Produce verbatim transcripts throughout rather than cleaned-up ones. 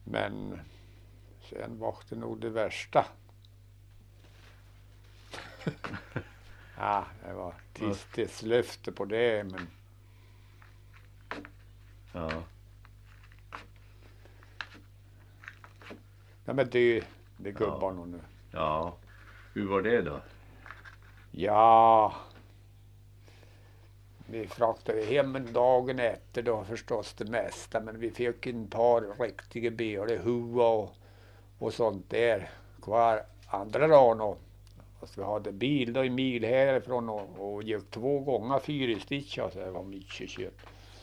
Men sen var det nog det värsta. Ja, det var tidslöfte på det, men Ja. ja, men det, det gubbar nog nu. Ja. Hur var det då? Ja, vi fraktade hem en dagen efter då förstås det mesta, men vi fick en par riktiga bele, hua och, och sånt där kvar andra dagen. Och, och så vi hade bil då i mil härifrån och, och gick två gånger fyra stycken, så det var mycket kött.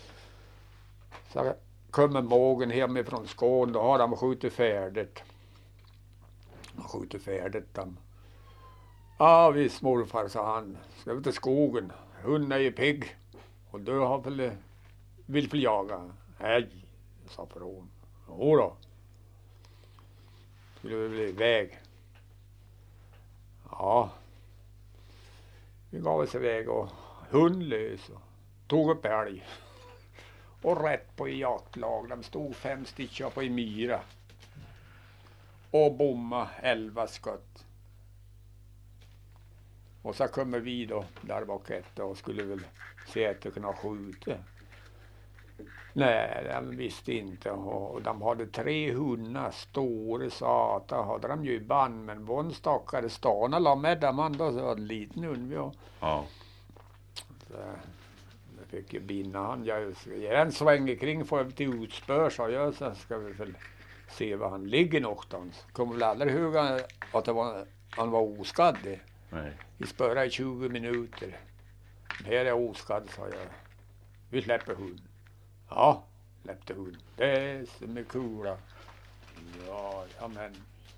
Så kommer mågen hemifrån Skåne, då har de skjutit färdigt. De skjutit färdigt dem. Ja visst morfar, sa han, ska vi till skogen? Hunden är ju pigg. Och du har väl, vill väl jaga? Nej, sa Peron. Jodå. Skulle vi bli iväg? Ja. Vi gav oss iväg och hundlös och tog upp älg. Och rätt på i jaktlag. De stod fem stycken på i myra. Och bomma elva skott. Och så kommer vi då där bak efter och skulle väl se att de kunde skjuta. Nej, de visste inte. Och de hade tre hundar, stora sata, hade de ju i band. Men vån stackare stana la med dem andra, så var det en liten hund vi har. Ja. Så jag fick ju binda han. Jag ger en sväng kring för att till utspör, sa jag, så ska vi väl se var han ligger någonstans. Kommer väl aldrig ihåg att det var, han var oskadd. Nej. Vi spörade i tjugo minuter. Här är oskadd, sa jag. Vi släpper hund. Ja, släppte hund. Det är som är kula. Ja, ja men.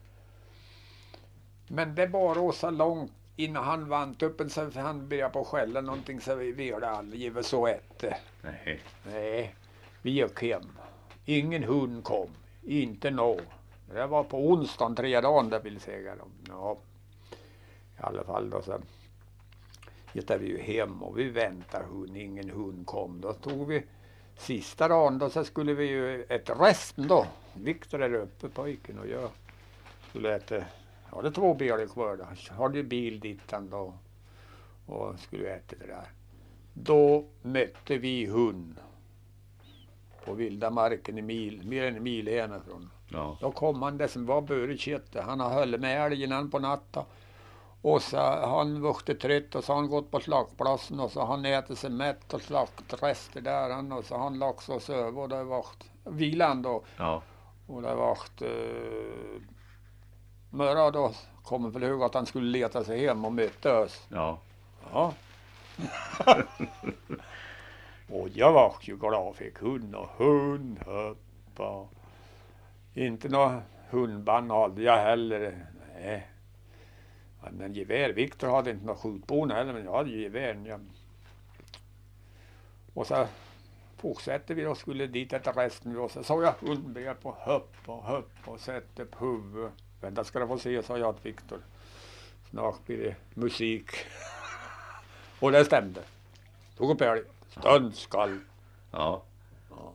Men det bara så långt innan han vant upp en, så han började på skälla någonting, så vi ville aldrig ge så ett. Nej. Nej, vi gick hem. Ingen hund kom. Inte nå. Det var på onsdagen tre dagar, det vill säga. Ja. I alla fall då så hittade vi ju hem och vi väntade hund, ingen hund kom. Då tog vi sista dagen då, så skulle vi ju äta resten då. Viktor är uppe, pojken, och jag skulle äta, ja det två bilar kvar då. Jag hade ju bil dit då och skulle äta det där. Då mötte vi hund på vilda marken i mil, mer än en mil hemifrån. Ja. Då kom han, det som var börjkött, han har höll med älgen på natten. Och så han vuxit trött och så han gått på slagplatsen och så han ätit sig mätt och slakt rester där han, och så han lagt oss över och det var vilan då. Ja. Och det var eh, Möra då kommer väl ihåg att han skulle leta sig hem och möta oss. Ja. Ja. Och jag var ju glad, fick hund och hund hoppa. Inte någon hundband hade jag heller. Nej. Men gevär, Viktor hade inte någon skjutbana heller, men jag hade ju gevär. Ja. Och så fortsatte vi och skulle dit efter resten. Och så sa jag hunden började på hopp och hopp och sätta upp huvudet. Vänta ska du få se, sa jag till Viktor. Snart blir det musik. Och det stämde. Tog upp älg. Stundskall. Ja. Ja.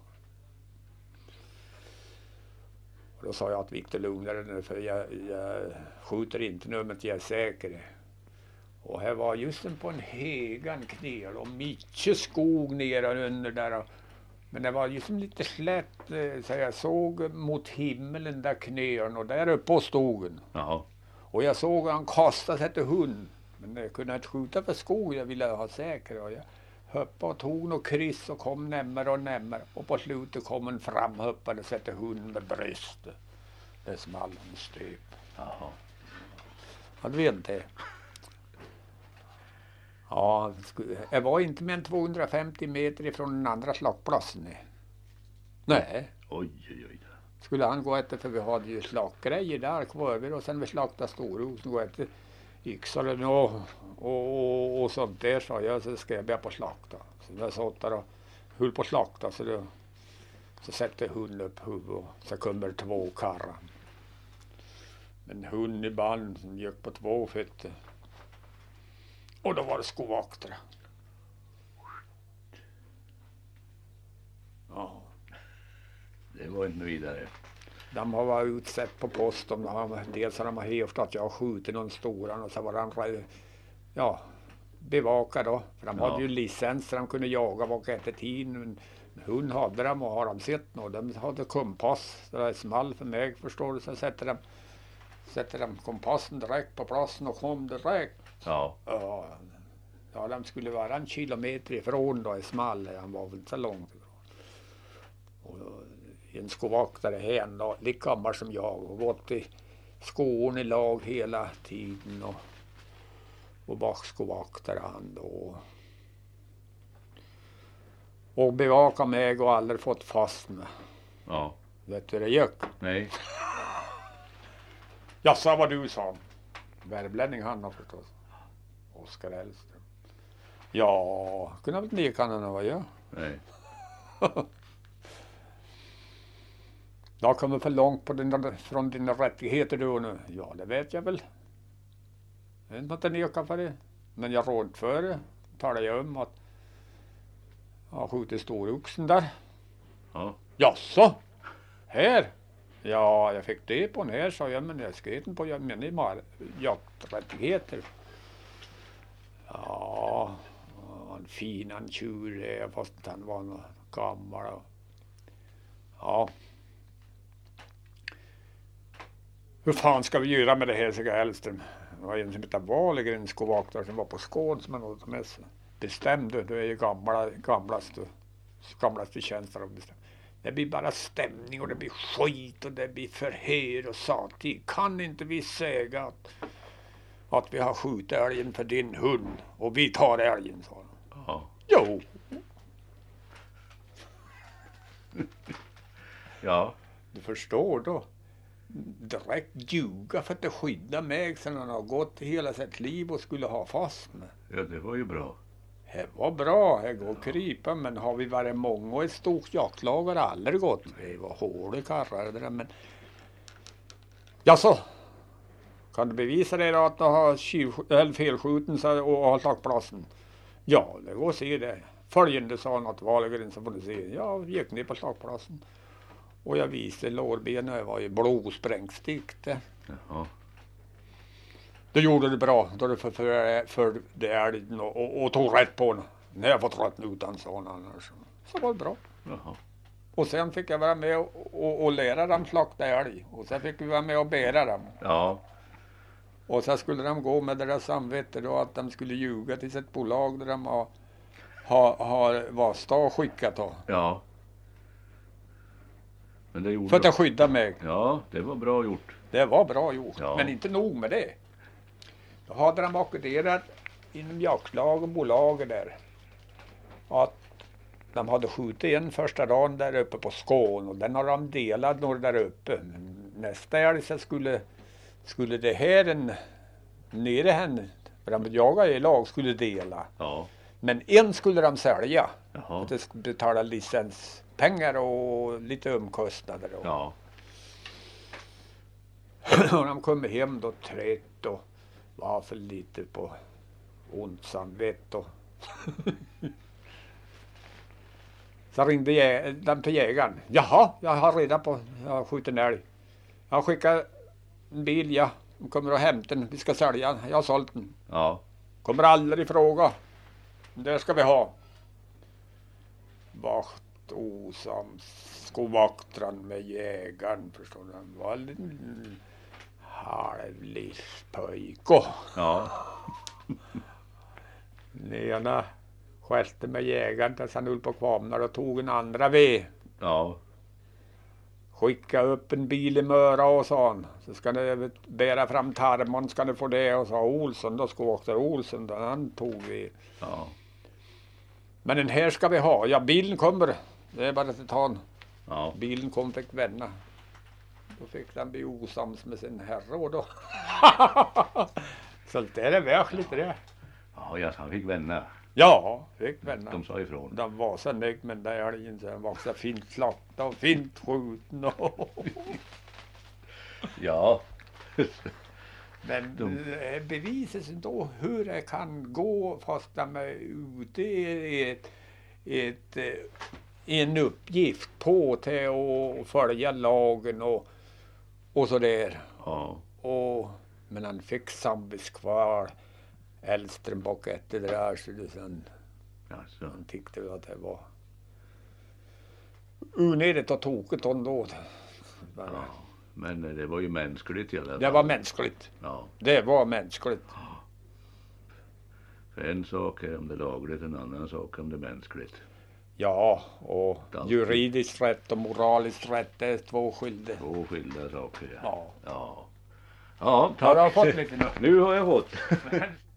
Och då sa jag att Viktor lugnade nu, för jag, jag skjuter inte nu, men jag är säker. Och här var just en på en hegan knel och mycket skog nere under där. Men det var ju som lite slätt, så jag såg mot himmelen där knön och där uppe på stogen. Ja. Och jag såg han kasta sig till hund. Men jag kunde inte skjuta för skog, jag ville ha säker. Och jag hoppade och tog något kryss och kom närmare och närmare. Och på slutet kom en framhoppande och sätter hund med bröstet. Det small en stöp. Jaha. Jag vet inte. Ja, jag var inte mer än tvåhundrafemtio meter ifrån den andra slagplatsen. Nej. Oj, oj, oj. Skulle han gå efter, för vi hade ju slaggrejer där kvar. Och sen vi slaktade Storrosen gå efter yxor och, och, och, och sånt där, sa jag, så ska jag börja på slakta. Så jag satt där och höll på slakta, så, då, så sätter hunden upp huvudet och så kommer två karrar. En hund i band som gick på två fötter. Och då var det skovakter. Ja. Det var inte vidare. De har varit utsett på posten. De har, dels har de hävt att jag har skjutit någon stor och så var de ja, bevakad då. För de Ja. hade ju licens så de kunde jaga vaka efter tiden. Hund hade de och har de sett något. De hade kompass. Det är small för mig förstår du. Så sätter de, sätter de kompassen direkt på platsen och kom direkt. Ja. Ja, ja, de skulle vara en kilometer ifrån då i small. Han var väl inte så långt ifrån. Och en skovaktare hen då, lika gammal som jag och gått i skon i lag hela tiden och, och bakskovaktare han då. Och bevaka mig och aldrig fått fast mig. Ja. Vet du hur det gick? Nej. Jag sa vad du sa. Värmlänning han har förstås. Oskar Hellström. Ja, kunde väl neka honom vad jag. Nej. Jag har kommit för långt på dina, från dina rättigheter du nu. Ja, det vet jag väl. Jag vet inte neka för det. Men jag råd för det. Talade jag om att jag har skjutit storoxen där. Ja. Jaså? Här? Ja, jag fick det på den här, sa jag, men jag skrev inte på jag menar bara jakträttigheter. Ja, en fin en tjur är fast han var någon gammal. Ja. Hur fan ska vi göra med det här, säger Hellström. Det var en som heter Wahlgren, skovaktare som var på Skåne som är något mest bestämde. Du är ju gamla, gamlaste, gamlaste tjänster och bestämde. Det blir bara stämning och det blir skit och det blir förhör och saker. Kan inte vi säga att, att vi har skjutit älgen för din hund och vi tar älgen, sa han. Ja. Jo. Ja. Du förstår då. Direkt ljuga för att det skyddar mig sen han har gått hela sitt liv och skulle ha fast mig. Ja, det var ju bra. Det var bra, det går att krypa, men har vi varit många och ett stort jaktlag har det aldrig gått. Det var hårda karrar det där, men... Jaså? Kan du bevisa det då att du har tjuv- eller felskjuten så- och har tagit platsen? Ja, det går att se det. Följande sa han att Wahlgren så får du se. Jag gick ner på slagplatsen. Och jag visade lårbenen, det var ju blodsprängstick det. Jaha. Det gjorde du bra, då du för, för, för det älgen och, och, och tog rätt på den. När jag fått rätt utan sa han annars. Så var det bra. Jaha. Och sen fick jag vara med och, och, och lära dem slakta älg. Och sen fick vi vara med och bära dem. Ja. Och så skulle de gå med deras samvete då att de skulle ljuga till sitt bolag där de har, har, har Vasta och skickat då. Ja. Men det gjorde För att det skydda mig. Ja, det var bra gjort. Det var bra gjort. Ja. Men inte nog med det. Då hade de ackorderat inom jaktlag och bolag där. Att de hade skjutit en första dagen där uppe på Skåne och den har de delat några där uppe. Men nästa älg så skulle, skulle det här en nere henne, för de jagade i lag, skulle dela. Ja. Men en skulle de sälja. Jaha. Att det skulle betala licenspengar och lite omkostnader. Och, Ja. och de kom hem då trött och var för lite på ont samvete. Så ringde jä- de till jägaren. Jaha, jag har reda på, jag har skjutit en älg. Jag skickar en bil, ja. De kommer att hämta den, vi ska sälja den. Jag har sålt den. Ja. Kommer aldrig i fråga. Det ska vi ha. Vakt osams. Skovaktran med jägaren, förstår du. Han var en liten halvlivspöjko. Ja. Den ena skälte med jägaren tills han höll på kvamnar och tog en andra ved. Ja. Skicka upp en bil i Möra och sa han. Så ska ni bära fram tarmon ska ni få det. Och sa Olsson, då skovaktare Olsson, då han tog vi. Ja. Men den här ska vi ha. Ja, bilen kommer. Det är bara att ta den. Ja. Bilen kom fick vända. Då fick han bli osams med sin herre och då. Så det är det verkligt det. Ja, ja, han fick vänner. Ja, fick vända. De sa ifrån. De var så nöjd med den där älgen så den var så fint slaktad och fint skjuten. Och Ja. men De- eh, beviset då hur det kan gå fast de är ute i ett, ett, eh, en uppgift på till att följa lagen och och så där. Ja. Och, men han fick samvetskval. Äldström bak efter det där. Så det sen, Alltså. han tyckte väl att det var onödigt och tokigt ändå. Men, Ja. Men det var ju mänskligt i alla fall. det var mänskligt. Ja. Det var mänskligt. För en sak är om det är lagligt, en annan sak om det är mänskligt. Ja, och Alltid. juridiskt rätt och moraliskt rätt, det är två skilda. Två skilda saker. Ja. Ja. Ja, Har tack. du fått lite nu? Nu har jag fått.